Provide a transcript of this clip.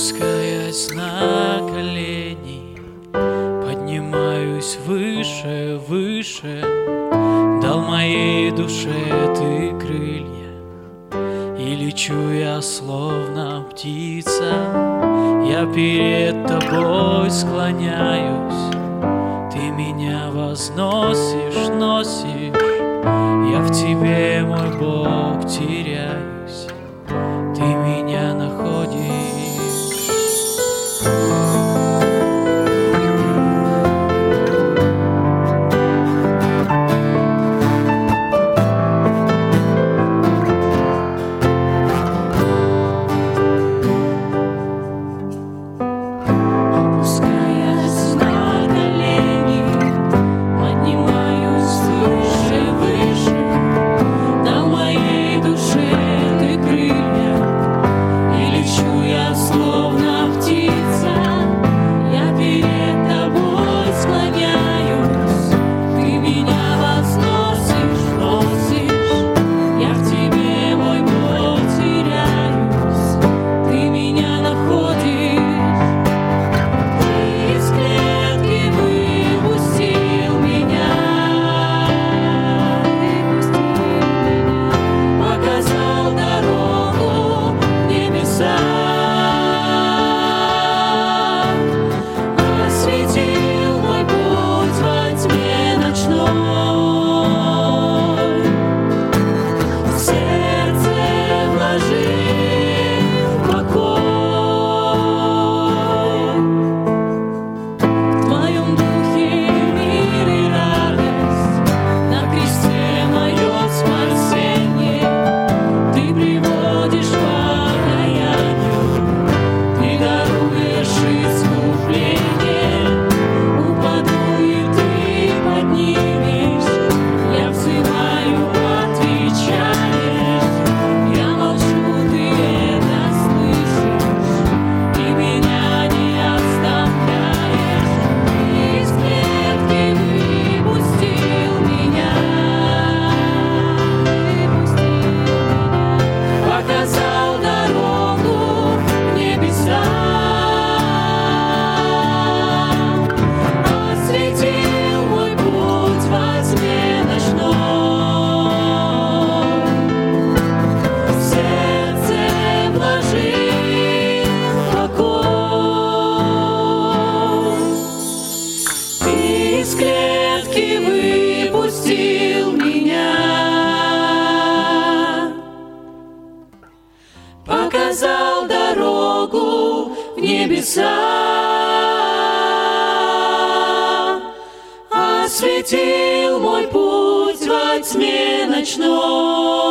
Опускаясь на колени, поднимаюсь выше, выше. Дал моей душе ты крылья, и лечу я словно птица. Я перед тобой склоняюсь, ты меня возносишь, носишь. Я в тебе, мой Бог, теряюсь, ты меня находишь. Показал дорогу в небеса, осветил мой путь во тьме ночной.